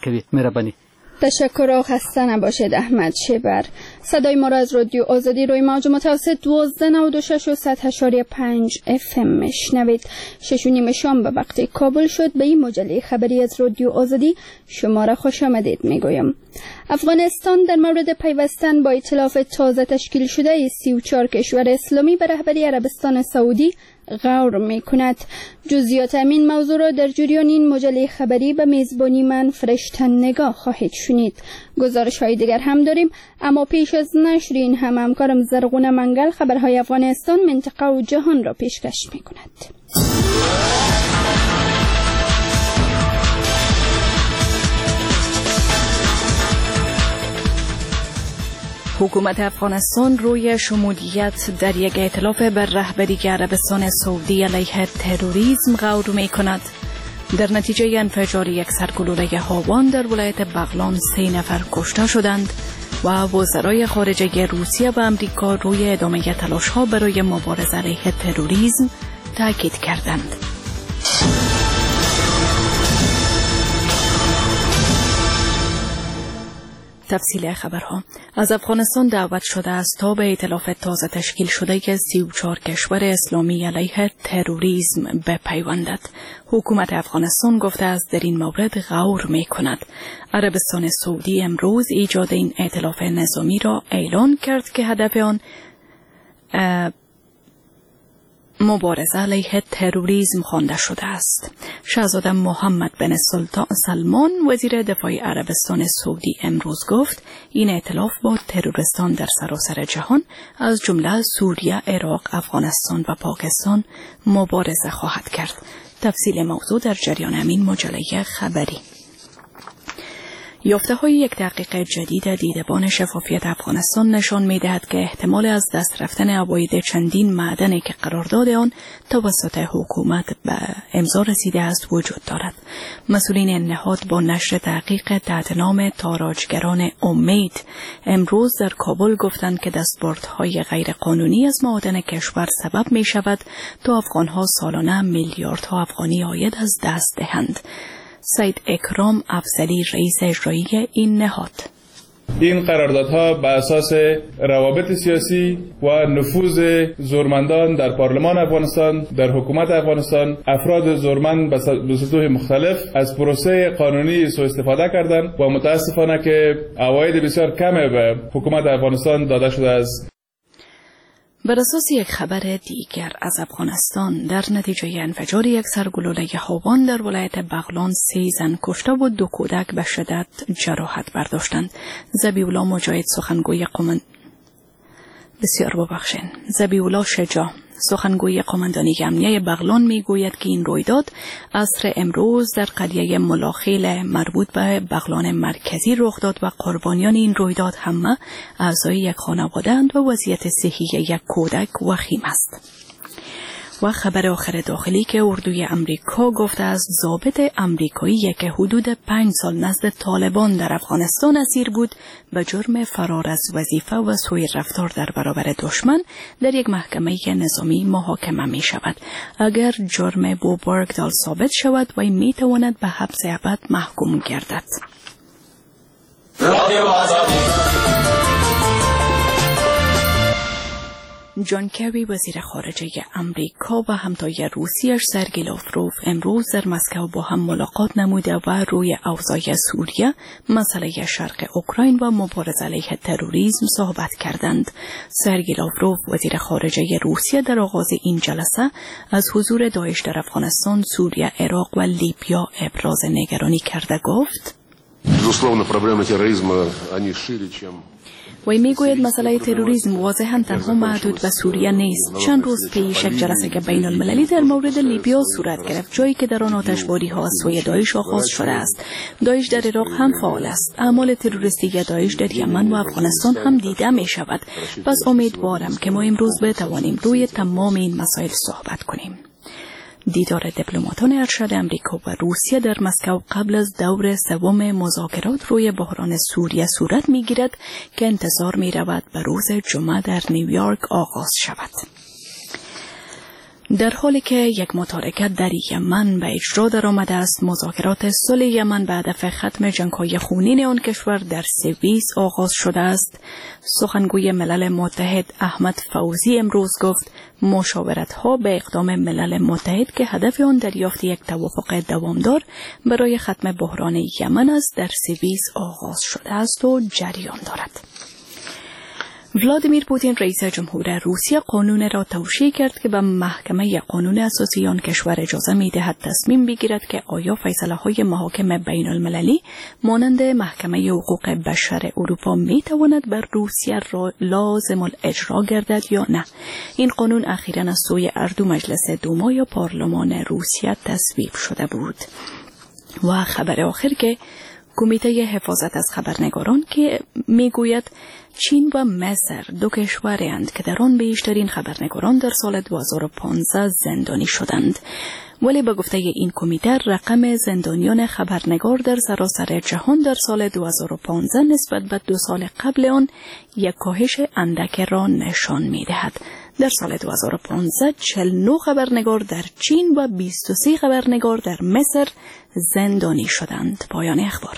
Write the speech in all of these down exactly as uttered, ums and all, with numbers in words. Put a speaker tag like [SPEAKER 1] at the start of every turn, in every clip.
[SPEAKER 1] کوي. مهرباني.
[SPEAKER 2] تشکر و خسته نباشید احمد شبر. صدای ما را از رادیو آزادی روی موج متوسط دوازده نود و شش و صد اشاری پنج اف ام میشنوید. شش و نیم شام به وقت کابل شد. به این مجله خبری از رادیو آزادی شما را خوش آمدید میگویم. افغانستان در مورد پیوستن با ائتلاف تازه تشکیل شده سی و چهار کشور اسلامی به رهبری عربستان سعودی غور می کند. جزئیات همین موضوع را در جریان این مجله خبری به میزبانی من فرشته نگاه خواهید شنید. گزارش های دیگر هم داریم، اما پیش از نشر این هم همکارم زرغونه منگل خبرهای افغانستان، منطقه و جهان را پیشکش می کند.
[SPEAKER 3] حکومت افغانستان روی شمولیت در یک ائتلاف بر رهبری عربستان سعودی علیه تروریسم غور می کند. در نتیجه انفجار یک سرگلوله هاوان در ولایت بغلان سه نفر کشته شدند و وزرای خارجه روسیه و امریکا روی ادامه تلاش‌ها برای مبارزه علیه تروریسم تاکید کردند. تفصیل خبرها. از افغانستان دعوت شده است تا به ائتلاف تازه تشکیل شده که سی و چهار کشور اسلامی علیه تروریسم بپیوندد. حکومت افغانستان گفته است در این مورد غور می کند. عربستان سعودی امروز ایجاد این ائتلاف نظامی را اعلان کرد که هدف آن مبارزه علیه تروریسم خوانده شده است. شاهزاده محمد بن سلطان سلمان وزیر دفاع عربستان سعودی امروز گفت این ائتلاف با تروریستان در سراسر جهان از جمله سوریه، عراق، افغانستان و پاکستان مبارزه خواهد کرد. تفصیل موضوع در جریان همین مجله خبری. یافته های یک تحقیق جدید دیدبان شفافیت افغانستان نشان می دهد که احتمال از دست رفتن عواید چندین معدنی که قرارداد آن توسط حکومت به امضا رسیده است وجود دارد. مسئولین نهاد با نشر تحقیق تحت نام تاراجگران امید امروز در کابل گفتند که دستبردهای غیر قانونی از معادن کشور سبب می شود تا افغانها سالانه میلیاردها افغانی عاید از دست دهند. سید اکرام افضلی رئیس اجرایی این نهاد:
[SPEAKER 4] این قراردادها به اساس روابط سیاسی و نفوذ زورمندان در پارلمان افغانستان، در حکومت افغانستان، افراد زورمند به سطوح مختلف از پروسه قانونی سوء استفاده کردند و متاسفانه که عواید بسیار کم به حکومت افغانستان داده شده است.
[SPEAKER 3] بر اساس یک خبر دیگر از افغانستان، در نتیجه انفجار یک سرگلوله هاوان در ولایت بغلان سه زن کشته و دو کودک به شدت جراحت برداشتند. ذبیح‌الله مجاهد سخنگوی قومند بسیار ببخشین ذبیح‌الله شجاع سخنگوی قماندانی امنیه بغلان می گوید که این رویداد عصر امروز در قریه ملاخیل مربوط به بغلان مرکزی رخ داد و قربانیان این رویداد همه اعضای یک خانواده اند و وضعیت صحی یک کودک وخیم است. و خبر آخر داخلی که اردوی امریکا گفته است ضابط امریکایی که حدود پنج سال نزد طالبان در افغانستان اسیر بود به جرم فرار از وظیفه و سوء رفتار در برابر دشمن در یک محکمه نظامی محاکمه می شود. اگر جرم بو برگدال ثابت شود و می تواند به حبس ابد محکوم گردد. جان کری وزیر خارجه امریکا و همتای روسیه سرگی لاوروف امروز در مسکو با هم ملاقات نموده و روی اوضاع سوریه، مسئله شرق اوکراین و مبارزه علیه تروریسم صحبت کردند. سرگی لاوروف وزیر خارجه روسیه در آغاز این جلسه از حضور داعش در افغانستان، سوریه، عراق و لیبیا ابراز نگرانی کرده گفت: وی میگوید مسئله تروریسم واضحاً تنها محدود به سوریه نیست. چند روز پیش یک جلسه که بین المللی در مورد لیبیا صورت گرفت، جایی که در آن آتشباری ها از سوی داعش آغاز شده است. داعش در عراق هم فعال است. اعمال تروریستی داعش در یمن و افغانستان هم دیده می شود. پس امیدوارم که ما امروز بتوانیم روی تمام این مسائل صحبت کنیم. دیدار دیپلماتان ارشد امریکا و روسیه در مسکو قبل از دور سوم مذاکرات روی بحران سوریه صورت می‌گیرد که انتظار می‌رود به روز جمعه در نیویورک آغاز شود. در حالی که یک متارکت در یمن به اجرا در آمده است، مذاکرات صلح یمن به هدف ختم جنگ‌های خونین آن کشور در سوئیس آغاز شده است. سخنگوی ملل متحد احمد فوزی امروز گفت مشاورت‌ها به اقدام ملل متحد که هدف آن دریافت یک توافق دوامدار برای ختم بحران یمن است در سوئیس آغاز شده است و جریان دارد. ولادیمیر پوتین رئیس جمهور روسیه قانون را توشیح کرد که به محکمه قانون اساسی آن کشور اجازه می‌دهد تصمیم بگیرد که آیا فیصله‌های محاکم بین المللی مانند محکمه حقوق بشر اروپا می‌تواند بر روسیه را لازم الاجرا گردد یا نه. این قانون اخیراً از سوی اردو مجلس دوما یا پارلمان روسیه تصویب شده بود. و خبر آخر که کمیته حفاظت از خبرنگاران که میگوید چین و مصر دو کشورند که در آن بیشترین خبرنگاران در سال دو هزار و پانزده زندانی شدند، ولی به گفته این کمیته رقم زندانیان خبرنگار در سراسر جهان در سال دو هزار و پانزده نسبت به دو سال قبل آن یک کاهش اندک را نشان می‌دهد. در سال دو هزار و پانزده چهل و نه خبرنگار در چین و بیست و سه خبرنگار در مصر زندانی شدند. پایان اخبار.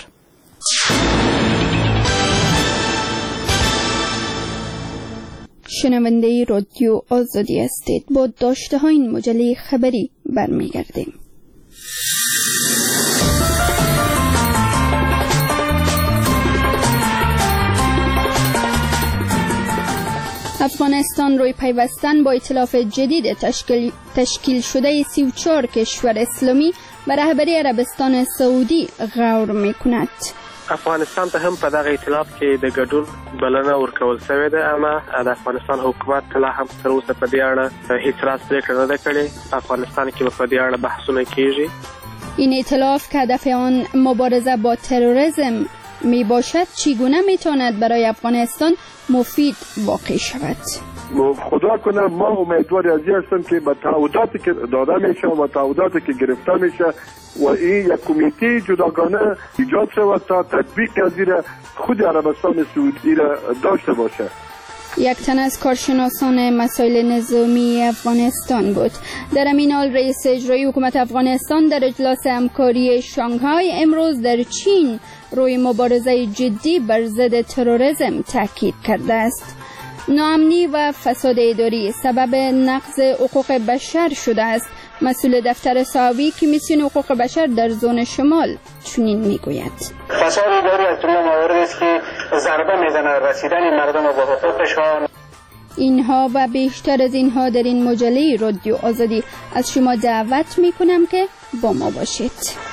[SPEAKER 2] شنونده رادیو آزادی هستید. با داشته های این مجله خبری برمیگردیم. افغانستان روی پیوستن با ائتلاف جدید تشکیل, تشکیل شده سی و چهار کشور اسلامی به رهبری عربستان سعودی غور می‌کند.
[SPEAKER 1] افغانستان ته هم په دغه ائتلاف کې د ګډون بلنه ورکول شوې ده، اما د افغانستان حکومت لا هم تر اوسه په دې اړه هیڅ راست پرېکړه نه ده کړې. افغانستان کې په دې اړه بحثونه کیږي.
[SPEAKER 2] این ائتلاف که هدف آن مبارزه با تروریسم می باشد چگونه میتواند برای افغانستان مفید واقع شود؟
[SPEAKER 5] خدا کنه ما امیدواری از این هستم که با تعهداتی که داده میشه و تعهداتی که گرفته میشه و این یک کمیته جداگانه ایجاد شود تا تطبیق از این خود عربستان سعودی را داشته باشه.
[SPEAKER 2] یک تن از کارشناسان مسائل نظامی افغانستان بود. در همین حال رئیس اجرایی حکومت افغانستان در اجلاس همکاری شانگهای امروز در چین روی مبارزه جدی بر ضد تروریسم تاکید کرده است. ناامنی و فساد اداری سبب نقض حقوق بشر شده است. مسئول دفتر صحابی کمیسیون حقوق بشر در زون شمال چنین میگوید:
[SPEAKER 6] فساد اداری از جمله مواردی است که ضربه میزنه رسیدن مردم به حقوقشان.
[SPEAKER 2] اینها و بیشتر از اینها در این مجله رادیو آزادی از شما دعوت میکنم که با ما باشید.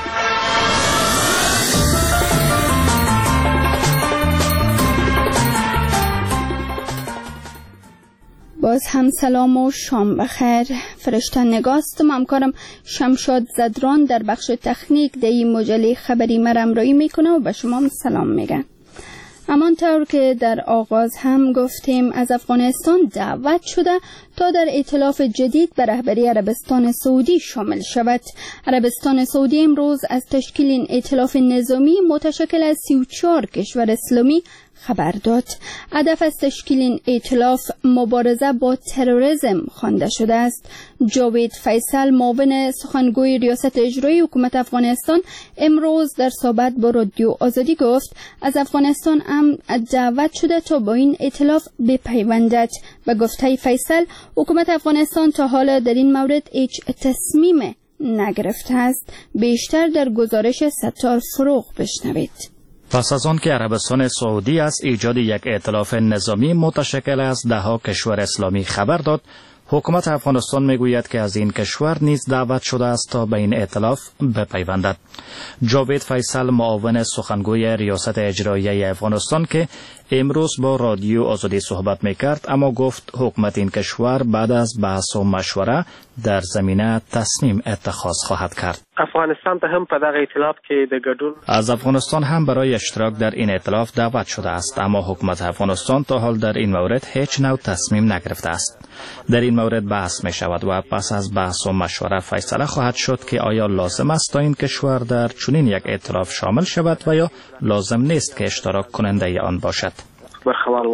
[SPEAKER 2] باز هم سلام و شام بخیر. فرشته نگاست و همکارم شمشاد زدران در بخش تکنیک در این مجله خبری مرمرایی میکنه و به شما سلام میگن. همانطور که در آغاز هم گفتیم از افغانستان دعوت شده تا در ائتلاف جدید به رهبری عربستان سعودی شامل شود. عربستان سعودی امروز از تشکیل این ائتلاف نظامی متشکل از سی و چهار کشور اسلامی خبر داد. هدف از تشکیل این ائتلاف مبارزه با تروریسم خوانده شده است. جاوید فیصل معاون سخنگوی ریاست اجرایی حکومت افغانستان امروز در صحبت با رادیو آزادی گفت از افغانستان هم دعوت شده تا با این ائتلاف بپیوندد. به گفته فیصل حکومت افغانستان تا حالا در این مورد هیچ تصمیم نگرفته است. بیشتر در گزارش ستار فروغ بشنوید.
[SPEAKER 7] پس از آن که عربستان سعودی از ایجاد یک ائتلاف نظامی متشکل از ده‌ها کشور اسلامی خبر داد، حکومت افغانستان میگوید که از این کشور نیز دعوت شده است تا به این ائتلاف بپیوندد. جاوید فیصل معاون سخنگوی ریاست اجرایی افغانستان که امروز با رادیو آزادی صحبت میکرد، اما گفت حکومت این کشور بعد از بحث و مشوره در زمینه تصمیم اتخاذ خواهد کرد.
[SPEAKER 1] افغانستان ته هم په دغه ائتلاف کې د ګډون
[SPEAKER 7] از افغانستان هم برای اشتراک در این ائتلاف دعوت شده است، اما حکومت افغانستان تا حال در این مورد هیچ نوع تصمیم نگرفته است. در این مورد بحث می شود و پس از بحث و مشوره فیصله خواهد شد که آیا لازم است تا این کشور در چنین یک ائتلاف شامل شود و یا لازم نیست که اشتراک کننده آن باشد.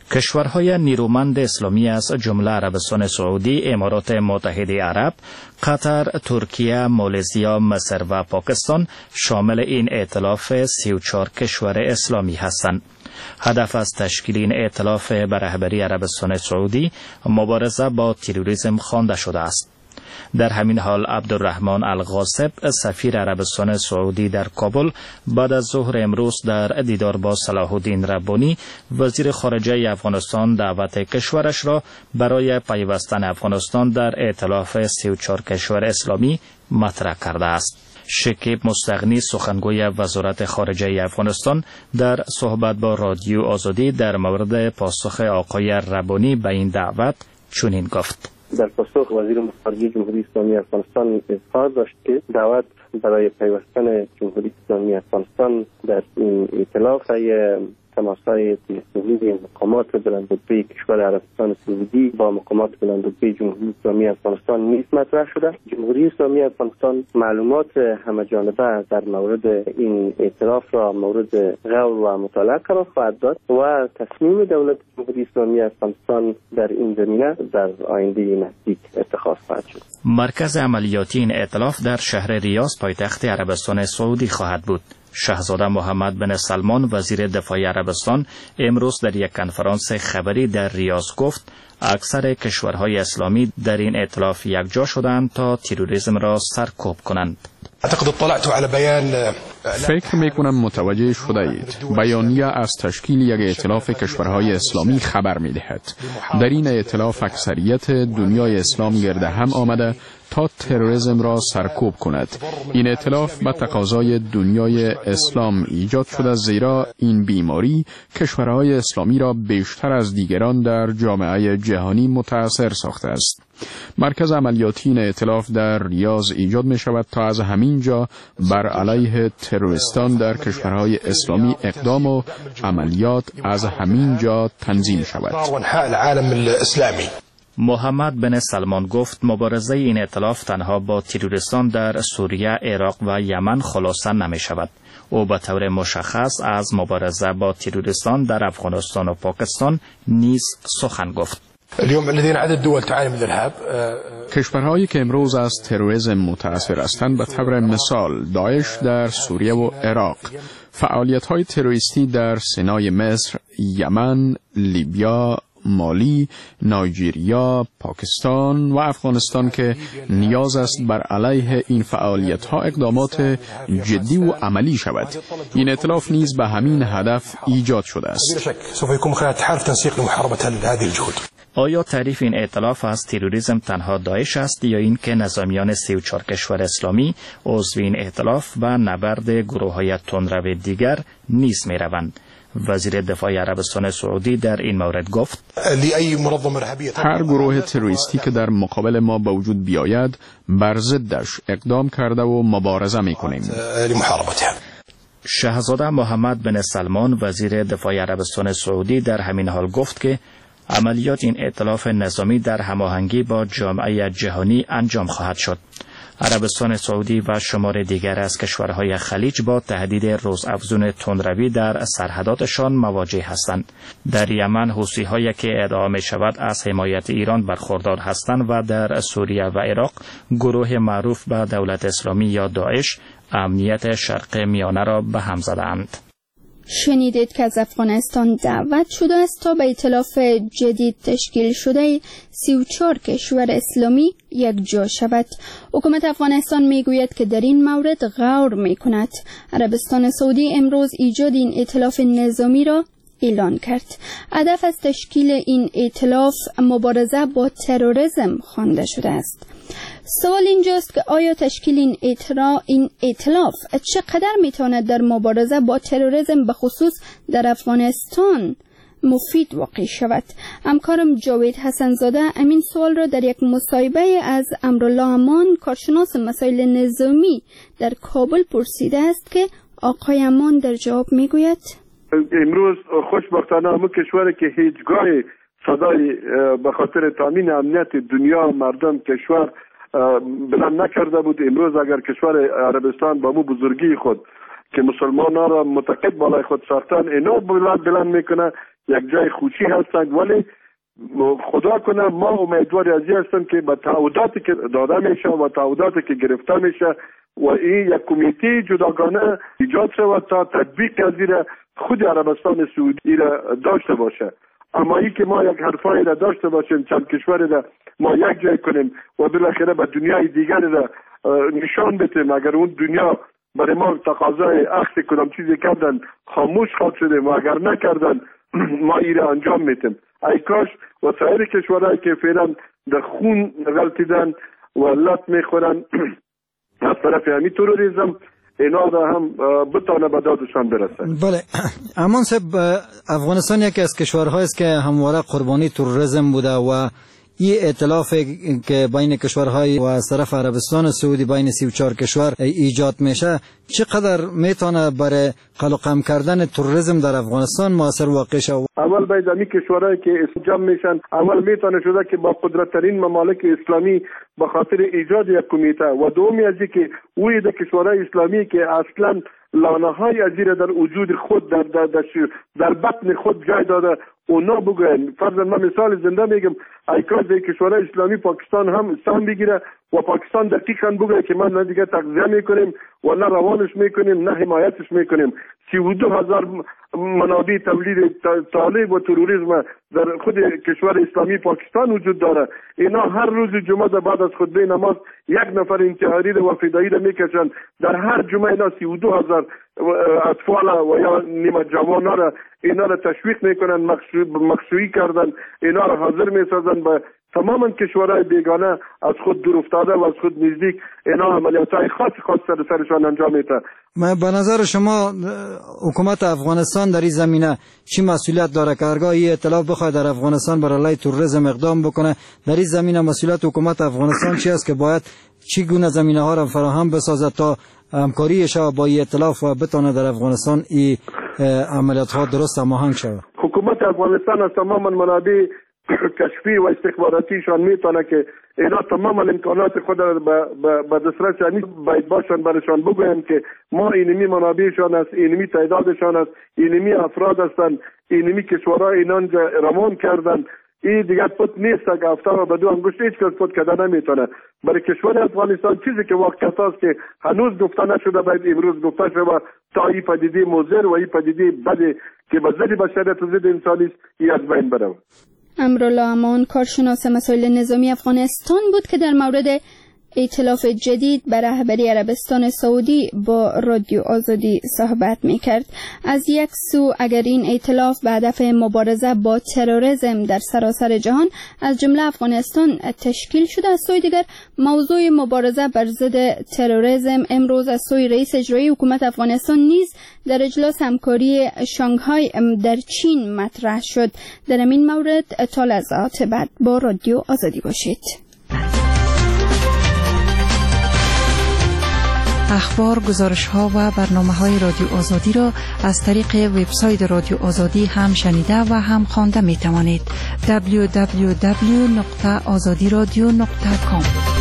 [SPEAKER 7] کشورهای نیرومند اسلامی از جمله عربستان سعودی، امارات متحده عرب، قطر، ترکیه، مالزیا، مصر و پاکستان شامل این ائتلاف سی و چهار کشور اسلامی هستند. هدف از تشکیل این ائتلاف به رهبری عربستان سعودی مبارزه با تروریسم خوانده شده است. در همین حال عبدالرحمن الغاصب سفیر عربستان سعودی در کابل بعد از ظهر امروز در دیدار با صلاح الدین ربانی وزیر خارجه افغانستان دعوت کشورش را برای پیوستن افغانستان در ائتلاف سی و چهار کشور اسلامی مطرح کرده است. شکیب مستغنی سخنگوی وزارت خارجه افغانستان در صحبت با رادیو آزادی در مورد پاسخ آقای ربانی به این دعوت چنین گفت:
[SPEAKER 8] در پاسخ وزیر خارجه جمهوری اسلامی افغانستان اظهار داشت که دعوت برای پیوستن جمهوری اسلامی افغانستان در این ائتلاف تماس‌های تلفنی مقامات بلندرتبه کشور عربستان سعودی با مقامات بلندرتبه جمهوری اسلامی افغانستان نیز مطرح شده. جمهوری اسلامی افغانستان معلومات همه‌جانبه در مورد این ائتلاف را مورد غور و مطالعه قرار خواهد داد و تصمیم دولت جمهوری اسلامی افغانستان در این زمینه در آینده نزدیک اتخاذ خواهد شد.
[SPEAKER 7] مرکز عملیاتی این ائتلاف در شهر ریاض پایتخت عربستان سعودی خواهد بود. شاهزاده محمد بن سلمان وزیر دفاع عربستان امروز در یک کنفرانس خبری در ریاض گفت اکثر کشورهای اسلامی در این ائتلاف یکجا شدند تا تروریسم را سرکوب کنند.
[SPEAKER 9] فکر می کنم متوجه شده اید. بیانیه از تشکیل یک ائتلاف کشورهای اسلامی خبر می دهد. در این ائتلاف اکثریت دنیای اسلام گرد هم آمده تا تروریسم را سرکوب کند. این ائتلاف به تقاضای دنیای اسلام ایجاد شده، زیرا این بیماری کشورهای اسلامی را بیشتر از دیگران در جامعه جهانی متاثر ساخته است. مرکز عملیاتی این ائتلاف در ریاض ایجاد می شود تا از همین جا بر علیه تروریستان در کشورهای اسلامی اقدام و عملیات از همین جا تنظیم شود.
[SPEAKER 7] محمد بن سلمان گفت مبارزه این ائتلاف تنها با تروریستان در سوریه، عراق و یمن خلاصه نمی شود. او به طور مشخص از مبارزه با تروریستان در افغانستان و پاکستان نیز سخن گفت.
[SPEAKER 9] کشورهایی که امروز از تروریسم متاثر هستند به طور مثال داعش در سوریه و عراق، فعالیت‌های تروریستی در سینای مصر، یمن، لیبیا، مالی، نایجیریا، پاکستان و افغانستان که نیاز است بر علیه این فعالیت‌ها اقدامات جدی و عملی شود. این ائتلاف نیز به همین هدف ایجاد شده است.
[SPEAKER 7] آیا تعریف این ائتلاف از تروریسم تنها داعش است یا این که نظامیان سی و چهار کشور اسلامی عضو این ائتلاف به نبرد گروه‌های تندرو دیگر نیز می‌روند؟ وزیر دفاع عربستان سعودی در این مورد گفت
[SPEAKER 9] هر گروه تروریستی که در مقابل ما به وجود بیاید بر ضدش اقدام کرده و مبارزه می‌کنیم.
[SPEAKER 7] شاهزاده محمد بن سلمان وزیر دفاع عربستان سعودی در همین حال گفت که عملیات این ائتلاف نظامی در هماهنگی با جامعه جهانی انجام خواهد شد. عربستان سعودی و شمار دیگر از کشورهای خلیج با تهدید روزافزون تندروی در سرحداتشان مواجه هستند. در یمن حوثی‌هایی که ادعا می‌شود از حمایت ایران برخوردار هستند و در سوریه و عراق گروه معروف به دولت اسلامی یا داعش امنیت شرق میانه را به هم زدند.
[SPEAKER 2] شنیدید که از افغانستان دعوت شده است تا به ائتلاف جدید تشکیل شده سی و چهار کشور اسلامی یک جا شود. حکومت افغانستان میگوید که در این مورد غور میکند. عربستان سعودی امروز ایجاد این ائتلاف نظامی را اعلان کرد. هدف از تشکیل این ائتلاف مبارزه با تروریسم خوانده شده است. سوال اینجاست که آیا تشکیل این ائتلاف این ائتلاف چقدر میتواند در مبارزه با تروریسم به خصوص در افغانستان مفید واقع شود؟ همکارم جاوید حسنزاده امین سوال را در یک مصاحبه از امرالله امان کارشناس مسائل نظامی در کابل پرسیده است که آقای امان در جواب میگوید
[SPEAKER 5] امروز خوشبختانه همون کشوری که هیچگاه صدای به خاطر تامین امنیت دنیا مردم کشور بلند نکرده بود، امروز اگر کشور عربستان با مو بزرگی خود که مسلمان ها را متقد بالای خود ساختن اینا بلند بلند میکنه یک جای خوشی هستند، ولی خدا کنه ما امیدوار ازی هستم که به تعهداتی که داده میشه و تعهداتی که گرفته میشه و این یک کمیته جداگانه ایجاد شود تا تطبیق پذیر خود عربستان سعودی را داشته باشه. اما این که ما یک حرفایی را داشته باشیم، چند کشوری را ما یک جای کنیم و بالاخره به دنیای دیگر را نشان بدیم، اگر اون دنیا برای ما تقاضای اخذ کدام چیزی کردن خاموش خواهد شدیم و اگر نکردن ما این را انجام میتیم. ای کاش و سایر کشورهایی که فعلا در خون غلطیدن و لط میخورن از طرف همین تروریسم اینا را هم بتانه به دادشان برسن.
[SPEAKER 10] بله، امان صاحب، افغانستان یکی از کشورهایی است که همواره قربانی تروریسم بوده و این ائتلاف که بین کشورهای و از طرف عربستان سعودی بین سی و چهار کشور ایجاد میشه چقدر میتونه برای قلقم کردن تروریسم در افغانستان موثر واقع شه؟
[SPEAKER 5] اول باید امی کشورهایی که جمع میشن اول میتونه شده که با قدرتترین ممالک اسلامی به خاطر ایجاد یک کمیته و دومی از که اوی در کشورهای اسلامی که اصلا لانه های ازیره در وجود خود در در, در, در بطن خود جای داده اونا بگوین. فرضاً من مثال زنده میگم، ای کاش در کشورهای اسلامی پاکستان هم سهم بگیره و پاکستان دقیقاً بگه که من نه دیگه تغذیه میکنیم و نه روانش میکنیم نه حمایتش میکنیم. سی و دو هزار منابع تولید طالب و تروریسم در خود کشور اسلامی پاکستان وجود داره. اینا هر روز جمعه بعد از خطبه نماز یک نفر انتحاری و فدایی را میکشن. در هر جمعه اینا سی و دو هزار اطفال و یا نیمه جوانها را اینا را تشویق میکنن، مخشویی کردن، اینا را حاضر میسازن به تماما کشورهای بیگانه از خود دور افتاده و از خود نزدیک اینا عملیاتهای خاص خاص سر سرشان انجام میده.
[SPEAKER 10] به نظر شما حکومت افغانستان در این زمینه چی مسئولیت داره که هرگاه این ائتلاف بخواد در افغانستان برای علیه تروریسم اقدام بکنه؟ در این زمینه مسئولیت حکومت افغانستان چی است که باید چی گونه زمینه ها را فراهم بسازد تا همکاریش با این ائتلاف و بتونه در افغانستان این عملیات ها درست هماهنگ شود؟
[SPEAKER 5] حکومت افغانستان از تمام منابع کشفی و استخباراتیشان میتونه که اینا تمام امکانات خود را به دسترس یعنی باید باشن برشان بگویم که ما اینمی منابعشان است، اینمی تعدادشان است، اینمی افراد هستند، اینمی کشورها اینان رمان کردن. این دیگر پت نیست که هفته و بدو انگشت هیچ کس پت کده نمیتونه. برای کشور افغانستان چیزی که واقعیت است که هنوز گفته نشده باید امروز گفته شود تا این پدیده مضر و این پدیده بدی که به ضد بشریت و ضد انسانی است این از بین بره.
[SPEAKER 2] امرالله امان کارشناس مسائل نظامی افغانستان بود که در مورد ائتلاف جدید بر رهبری عربستان سعودی با رادیو آزادی صحبت می‌کرد. از یک سو اگر این ائتلاف به هدف مبارزه با تروریسم در سراسر جهان از جمله افغانستان تشکیل شده، از سوی دیگر موضوع مبارزه بر ضد تروریسم امروز از سوی رئیس اجرایی حکومت افغانستان نیز در اجلاس همکاری شانگهای در چین مطرح شد. در این مورد تا لحظات بعد با رادیو آزادی باشید.
[SPEAKER 11] اخبار، گزارش‌ها و برنامه‌های رادیو آزادی را از طریق وبسایت رادیو آزادی هم شنیده و هم خوانده می‌توانید. دبلیو دبلیو دبلیو نقطه آزادی رادیو نقطه کام.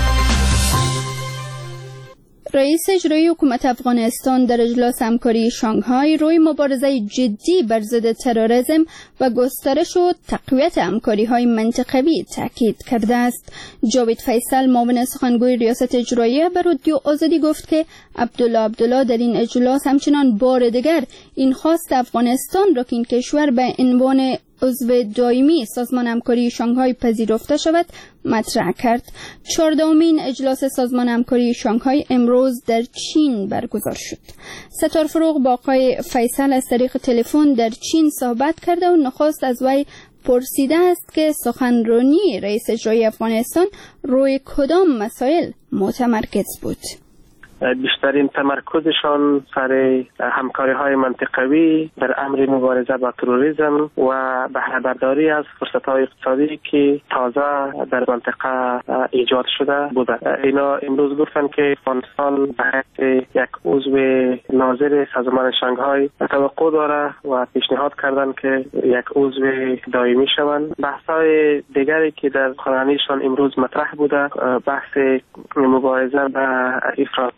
[SPEAKER 2] رئیس اجرایی حکومت افغانستان در اجلاس همکاری شانگهای روی مبارزه جدی بر ضد تروریسم و گسترش و تقویت همکاری‌های منطقوی تاکید کرده است. جاوید فیصل معاون سخنگوی ریاست اجرایی به رادیو آزادی گفت که عبدالله عبدالله در این اجلاس همچنان بار دیگر این خواست افغانستان را که این کشور به عنوان عضو دائمی سازمان همکاری شانگهای پذیرفته شود مطرح کرد. چهاردهمین اجلاس سازمان همکاری شانگهای امروز در چین برگزار شد. ستار فروغ با آقای فیصل از طریق تلفن در چین صحبت کرده و نخست از وی پرسیده است که سخنرانی رئیس اجرایی افغانستان روی کدام مسائل متمرکز بود.
[SPEAKER 1] بیشترین تمرکزشان سر همکاری های منطقوی در امر مبارزه با تروریسم و بهره برداری از فرصت های اقتصادی که تازه در منطقه ایجاد شده بوده. اینا امروز گفتن که افغانستان به حیث یک عضو ناظر سازمان شانگهای توقع داره و پیشنهاد کردن که یک عضو دائمی شوند. بحث‌های دیگری که در سخنرانیشان امروز مطرح بوده بحث مبارزه با افراطی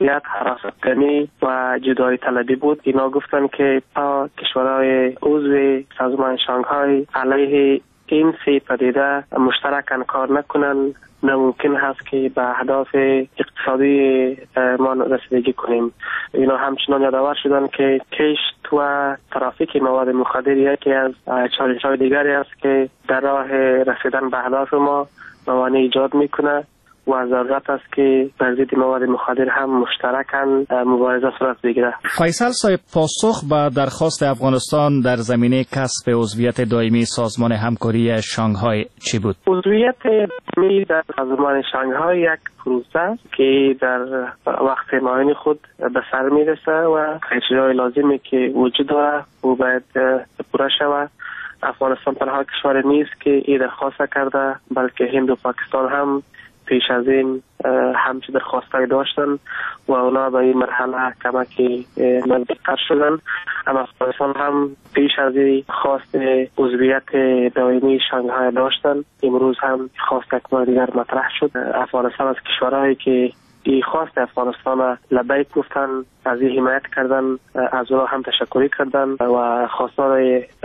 [SPEAKER 1] محرومیت، هراستگری و جدایی طلبی بود. اینا گفتن که تا کشورهای عضو سازمان شانگهای علیه این سه پدیده مشترکاً کار نکنن، نممکن هست که به اهداف اقتصادی ما رسیدگی کنیم. اینا همچنان یادآور شدن که کشت و ترافیک مواد مخدر یکی از چالش‌های دیگری است که در راه رسیدن به اهداف ما موانع ایجاد میکنه و ضرورت است که بر ضد مواد مخدر هم مشترکاً مبارزه صورت بگیره.
[SPEAKER 7] فیصل صاحب، پاسخ به درخواست افغانستان در زمینه کسب عضویت دائمی سازمان همکاری شانگهای چی بود؟
[SPEAKER 1] عضویت دائمی در سازمان شانگهای یک پروسه است که در وقت معین خود به سر میرسه و اجرای لازمی که وجود داره و باید پوره شود. افغانستان تنها کشور نیست که این درخواست کرده، بلکه هند و پاکستان هم پیش از این همچه درخواستایی داشتن و اونا به این مرحله کمکی نزدیکتر شدن. اما افغانستان هم پیش از این خواست عضویت دائمی شانگهای داشتن. امروز هم خواست یک بار دیگر مطرح شد. افغانستان از کشورهایی که این خواست افغانستان لبیک گفتن، از این حمایت کردن، از اونا هم تشکری کردن و خواستار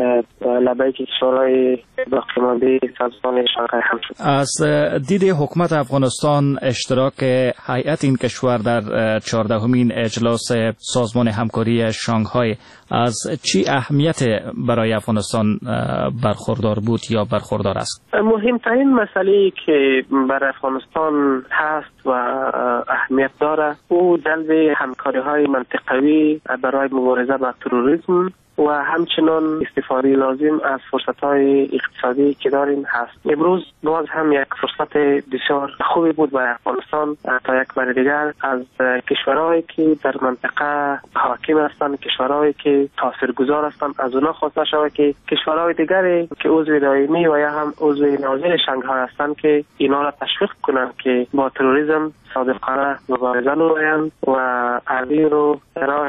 [SPEAKER 1] لبیک کشورهای باقی مانده سازمان شانگهای هم شد.
[SPEAKER 7] از دید حکومت افغانستان اشتراک هیئت این کشور در چهاردهمین اجلاس سازمان همکاری شانگهای از چی اهمیت برای افغانستان برخوردار بود یا برخوردار است؟
[SPEAKER 1] مهمترین مسئله که برای افغانستان هست و اهمیت داره او جلب همکاری های منطقوی برای مبارزه با تروریسم و همچنان استفاده لازم از فرصت‌های اقتصادی که داریم هست. امروز باز هم یک فرصت بسیار خوبی بود برای افغانستان تا یک بار دیگر از کشورهایی که در منطقه حاکم هستند، کشورهایی که تاثیرگذار هستند، از اونها خواسته شود که کشورهای دیگری که عضو دائمی و یا هم عضو ناظر شانگهای هستند که اینا را تشویق کنند که با تروریسم صادقانه مبارزه نمایند و عربی رو راه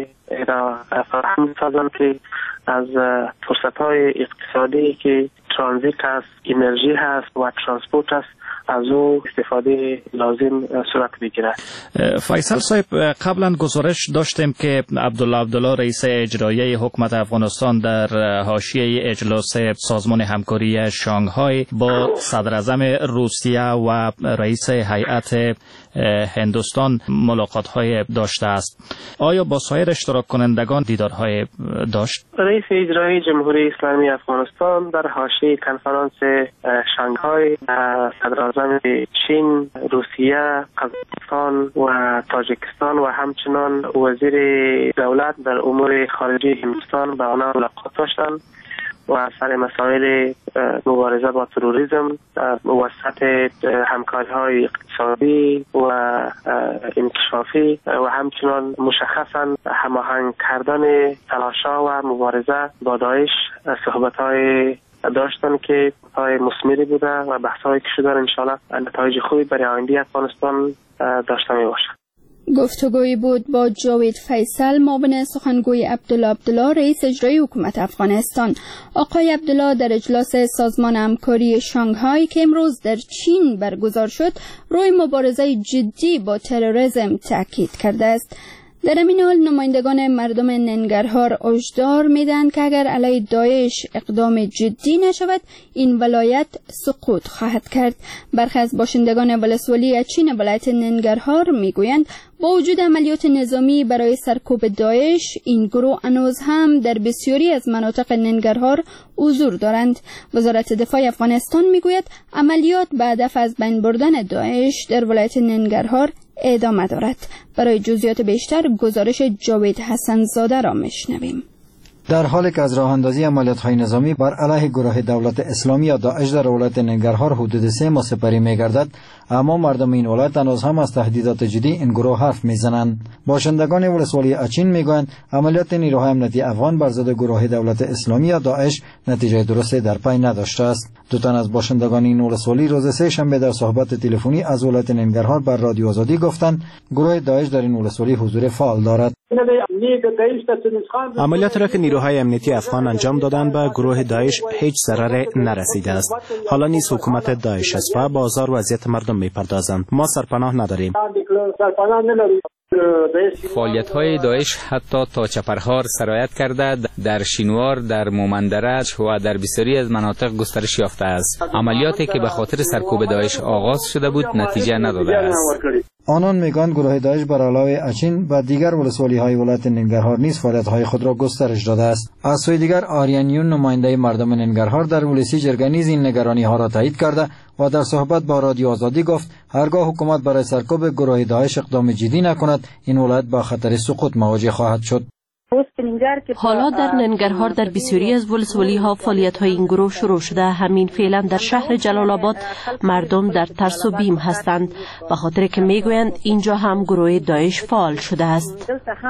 [SPEAKER 1] فراهم سازند که از فرصت‌های اقتصادی که ترانزیت است، انرژی هست و ترانسپورت است از او استفاده لازم صورت بگیره.
[SPEAKER 7] فیصل صاحب، قبلا گزارش داشتیم که عبدالله عبدالله رئیس اجرایی حکومت افغانستان در حاشیه اجلاس سازمان همکاری شانگهای با صدر اعظم روسیه و رئیس هیئت هندوستان ملاقات‌های داشته است. آیا با سایر اشتراک کنندگان دیدارهای داشت؟
[SPEAKER 1] رئیس اجرایی جمهوری اسلامی افغانستان در حاشیه کنفرانس شانگهای صدر اعظم چین، روسیه، قزاقستان و تاجیکستان و همچنان وزیر دولت در امور خارجه هندوستان با آنها ملاقات داشتند و سر مسائل مبارزه با تروریسم، وسط همکاری‌های اقتصادی و انکشافی و همچنان مشخصاً هماهنگ کردن تلاش‌ها و مبارزه با داعش صحبت‌های داشتن که های مثمری بوده و بحث‌هایی که شده انشاءالله نتایج خوبی برای آینده افغانستان داشته می‌باشد.
[SPEAKER 2] گفتگویی بود با جاوید فیصل، معاون سخنگوی عبدالله عبدالله رئیس اجرایی حکومت افغانستان. آقای عبدالله در اجلاس سازمان همکاری شانگهای که امروز در چین برگزار شد روی مبارزه جدی با تروریسم تاکید کرده است. در این حال نمایندگان مردم ننگرهار هشدار میدن که اگر علیه داعش اقدام جدی نشود این ولایت سقوط خواهد کرد. برخی از باشندگان ولسوالی چین ولایت ننگرهار میگویند با وجود عملیات نظامی برای سرکوب داعش این گروه هنوز هم در بسیاری از مناطق ننگرهار حضور دارند. وزارت دفاع افغانستان میگوید عملیات به هدف از بین بردن داعش در ولایت ننگرهار ادامه دارد. برای جزئیات بیشتر گزارش جاوید حسن زاده را میشنویم.
[SPEAKER 10] در حالی که از راه اندازی عملیات‌های نظامی بر علیه گروه دولت اسلامی یا داعش در ولایت ننگرهار حدود سه ماه سپری می‌گردد، اما مردم این ولایت هنوز هم از تهدیدات جدی این گروه حرف می‌زنند. باشندگان ولسوالی اچین می‌گویند عملیات نیروهای امنیتی افغان بر ضد گروه دولت اسلامی یا داعش نتیجه درستی در پی نداشته است. دو تن از باشندگان این ولسوالی روز سه شنبه در صحبت تلفنی از ولایت ننگرهار بر رادیو آزادی گفتند گروه داعش در این ولسوالی حضور فعال دارد.
[SPEAKER 12] عملیات را که نیروهای امنیتی افغان انجام دادند به گروه داعش هیچ ضرر نرسیده است. حالا نیز حکومت داعش است و بازار وضعیت مردم میپردازند. ما سرپناه نداریم.
[SPEAKER 13] فعالیت‌های داعش حتی تا چپرهار سرایت کرده، در شینوار، در مومندرج و در بسیاری از مناطق گسترش یافته است. عملیاتی که به خاطر سرکوب داعش آغاز شده بود نتیجه نداده است.
[SPEAKER 10] آنان میگویند گروه داعش بر علاوه اچین و دیگر ولسوالی‌های ولایت ننگرهار نیز فعالیت‌های خود را گسترش داده است. از سوی دیگر آریانیون نماینده مردم ننگرهار در ولسی جرگه نیز این نگرانی‌ها را تایید کرده و در صحبت با رادیو آزادی گفت هرگاه حکومت برای سرکوب گروه داعش اقدام جدی نکند این ولایت با خطر سقوط مواجه خواهد شد.
[SPEAKER 14] حالا در ننگرهار در بسیاری از ولسوالی ها فعالیت های این گروه شروع شده. همین فعلا در شهر جلال آباد مردم در ترس و بیم هستند به خاطر که میگویند اینجا هم گروه داعش فعال شده است.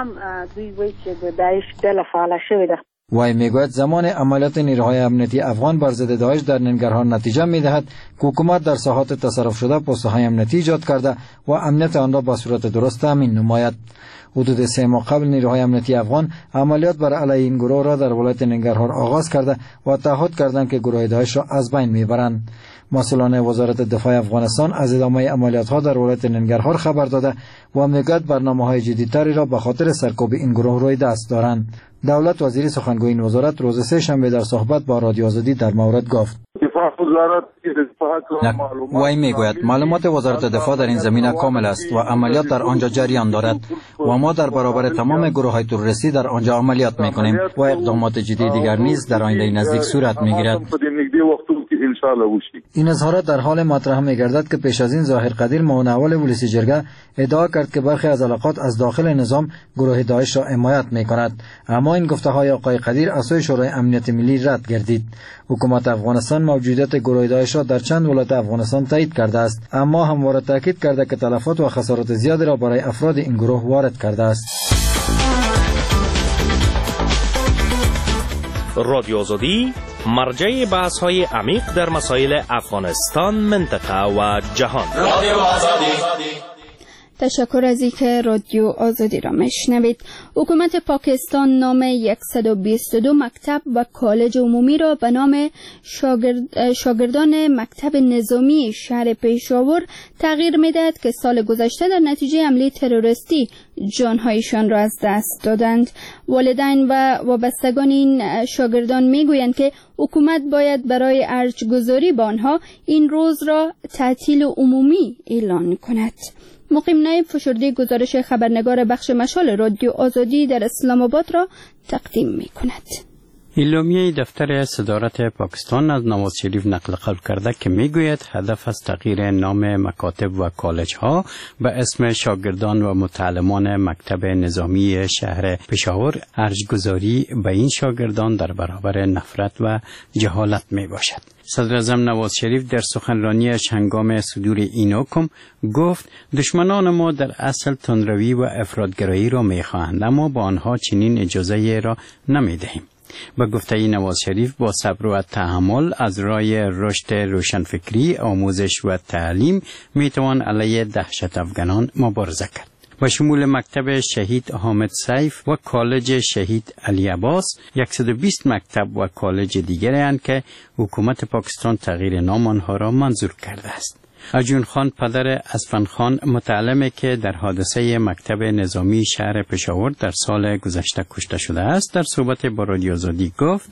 [SPEAKER 10] وای میگوید زمان عملیات نیروهای امنیتی افغان بر ضد داعش در ننگرهار نتیجه میدهد که حکومت در ساحات تصرف شده پست‌های امنیتی ایجاد کرده و امنیت آن را به صورت درست تامین نماید. حدود سه ماه قبل نیروهای امنیتی افغان عملیات بر علیه این گروه را در ولایت ننگرهار آغاز کرده و تعهد کردند که گروه داعش را از بین میبرند. مسئولان وزارت دفاع افغانستان از ادامه عملیات‌ها در ولایت ننگرهار خبر داده و میگوید برنامه‌های جدی‌تری را به خاطر سرکوب این گروه روی دست دارند. دولت وزیر سخنگوی این وزارت روز سه شنبه در صحبت با رادیو آزادی در مورد گفت وی میگوید معلومات وزارت دفاع در این زمینه کامل است و عملیات در آنجا جریان دارد و ما در برابر تمام گروه‌های تروریستی در آنجا عملیات میکنیم و اقدامات جدی دیگر نیز در آینده نزدیک صورت میگیرد. این اظهارات در حال مطرح میگردد که پیش از این ظاهر قدیر معاون اول ولسی جرگه ادعا کرد که برخی از علاقات از داخل نظام گروه داعش را حمایت میکند، اما این گفته‌های آقای قدیر از سوی شورای امنیت ملی رد گردید. حکومت افغانستان موجودیت گروه داعش را در چند ولایت افغانستان تایید کرده است، اما همواره تاکید کرده که تلفات و خسارات زیادی را برای افراد این گروه وارد کرده است.
[SPEAKER 15] رادیو آزادی مرجع بحث های عمیق در مسائل افغانستان، منطقه و جهان. رادیو آزادی.
[SPEAKER 2] تشکر از اینکه رادیو آزادی را میشنوید. حکومت پاکستان نام صد و بیست و دو مکتب و کالج عمومی را به نام شاگرد شاگردان مکتب نظامی شهر پشاور تغییر میدهد که سال گذشته در نتیجه حمله تروریستی جانهایشان را از دست دادند. والدین و وابستگان این شاگردان میگویند که حکومت باید برای ارجگذاری به آنها این روز را تعطیل عمومی اعلان کند. مقیم نایب فشرده گزارش خبرنگار بخش مشال رادیو آزادی در اسلام آباد را تقدیم می کند.
[SPEAKER 16] اعلامیه دفتر صدارت پاکستان از نواز شریف نقل قول کرده که میگوید هدف از تغییر نام مکاتب و کالج ها به اسم شاگردان و متعلمان مکتب نظامی شهر پشاور ارجگذاری به این شاگردان در برابر نفرت و جهالت می باشد. صدر اعظم نواز شریف در سخنرانیش هنگام صدور این حکم گفت دشمنان ما در اصل تندروی و افراطگرایی را میخواهند، اما با آنها چنین اجازه را نمیدهیم. به گفته نواز شریف با صبر و تحمل از راه رشد روشنفکری، آموزش و تعلیم میتوان علیه دهشت افغانان مبارزه کرد. با شمول مکتب شهید حامد سیف و کالج شهید علی عباس صد و بیست مکتب و کالج دیگری اند که حکومت پاکستان تغییر نام آنها را منظور کرده است. ارجون خان پدر اسفند خان متعلمی که در حادثه مکتب نظامی شهر پشاور در سال گذشته کشته شده است در صحبت با رادیو آزادی گفت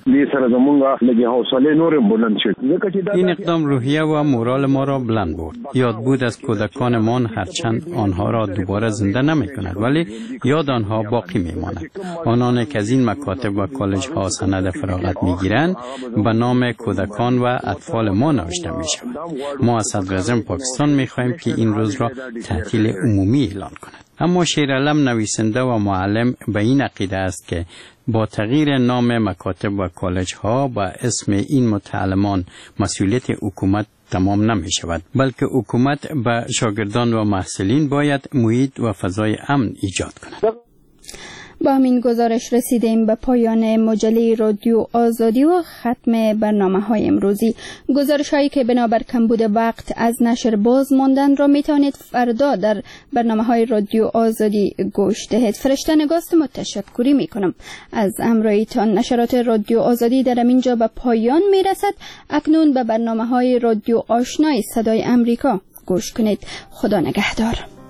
[SPEAKER 16] این اقدام روحیه و مورال ما را بلند برد. یاد بود از کودکانمان هرچند آنها را دوباره زنده نمی کند ولی یاد آنها باقی می ماند. آنان که از این مکاتب و کالج ها سند فراغت می گیرند به نام کودکان و اطفال ما نوشته می شود. ما از صدر اعظم پاکستان می خواهیم که این روز را تعطیل عمومی اعلان کند. اما شیرعلم نویسنده و معلم به این عقیده است که با تغییر نام مکاتب و کالج ها با اسم این متعلمان مسئولیت حکومت تمام نمی شود، بلکه حکومت به شاگردان و محصلین باید محیط و فضای امن ایجاد کند.
[SPEAKER 2] با همین گزارش رسیدیم به پایان مجله رادیو آزادی و ختم برنامه های امروزی. گزارش هایی که بنابر کمبود وقت از نشر باز ماندن را می توانید فردا در برنامه های رادیو آزادی گوش دهید. فرشته نگاست ما تشکری می کنم از همراهیتان. نشرات رادیو آزادی در اینجا به پایان می رسد. اکنون به برنامه های رادیو آشنای صدای امریکا گوش کنید. خدا نگهدار.